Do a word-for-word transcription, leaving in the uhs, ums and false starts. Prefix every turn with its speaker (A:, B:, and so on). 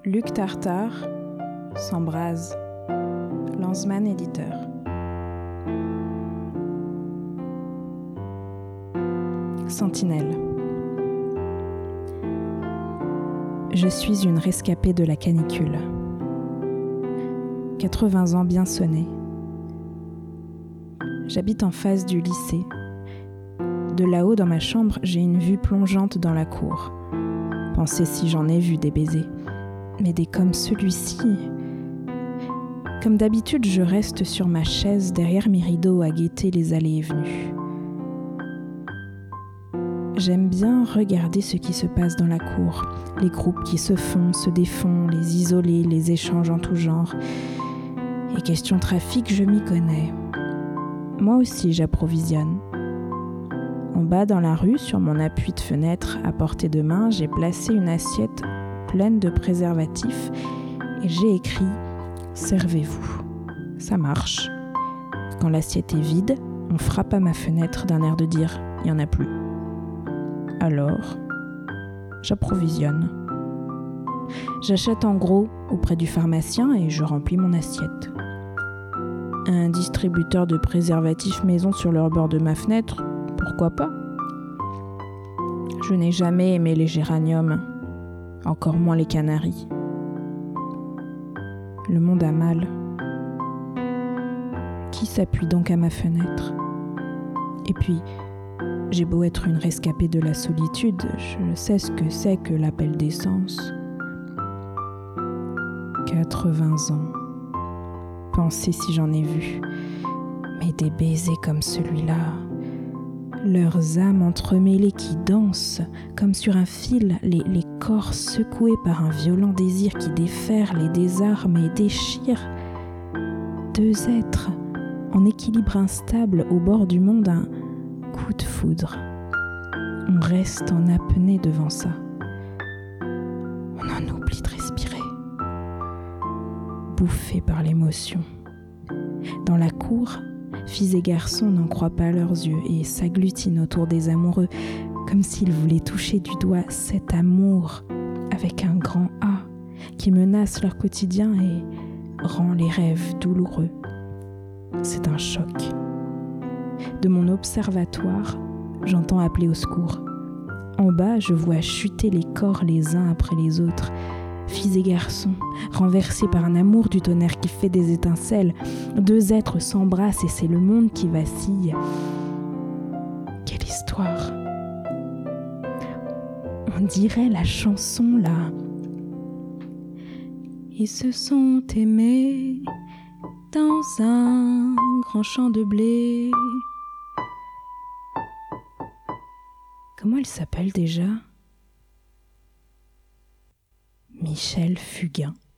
A: Luc Tartare s'embrase. Lanzmann éditeur. Sentinelle. Je suis une rescapée de la canicule. quatre-vingts ans bien sonnés. J'habite en face du lycée. De là-haut dans ma chambre, j'ai une vue plongeante dans la cour. Pensez si j'en ai vu des baisers. Mais des comme celui-ci. Comme d'habitude, je reste sur ma chaise derrière mes rideaux à guetter les allées et venues. J'aime bien regarder ce qui se passe dans la cour, les groupes qui se font, se défont, les isolés, les échanges en tout genre. Et question trafic, je m'y connais. Moi aussi, j'approvisionne. En bas dans la rue, sur mon appui de fenêtre à portée de main, j'ai placé une assiette pleine de préservatifs et j'ai écrit « Servez-vous ». Ça marche. Quand l'assiette est vide, on frappe à ma fenêtre d'un air de dire « Il n'y en a plus ». Alors, j'approvisionne. J'achète en gros auprès du pharmacien et je remplis mon assiette. Un distributeur de préservatifs maison sur le rebord de ma fenêtre, pourquoi pas ? Je n'ai jamais aimé les géraniums, encore moins les canaris. Le monde a mal. Qui s'appuie donc à ma fenêtre ? Et puis, j'ai beau être une rescapée de la solitude, je sais ce que c'est que l'appel d'essence. quatre-vingts ans. Pensez si j'en ai vu. Mais des baisers comme celui-là, leurs âmes entremêlées qui dansent, comme sur un fil, les, les corps secoués par un violent désir qui déferle et désarme et déchire. Deux êtres en équilibre instable au bord du monde, un coup de foudre. On reste en apnée devant ça. On en oublie de respirer. Bouffé par l'émotion. Dans la cour, filles et garçons n'en croient pas leurs yeux et s'agglutinent autour des amoureux, comme s'ils voulaient toucher du doigt cet amour avec un grand A qui menace leur quotidien et rend les rêves douloureux. C'est un choc. De mon observatoire, j'entends appeler au secours. En bas, je vois chuter les corps les uns après les autres, filles et garçons, renversés par un amour du tonnerre qui fait des étincelles. Deux êtres s'embrassent et c'est le monde qui vacille. Quelle histoire! On dirait la chanson là. Ils se sont aimés dans un grand champ de blé. Comment elle s'appelle déjà ? Michel Fugain.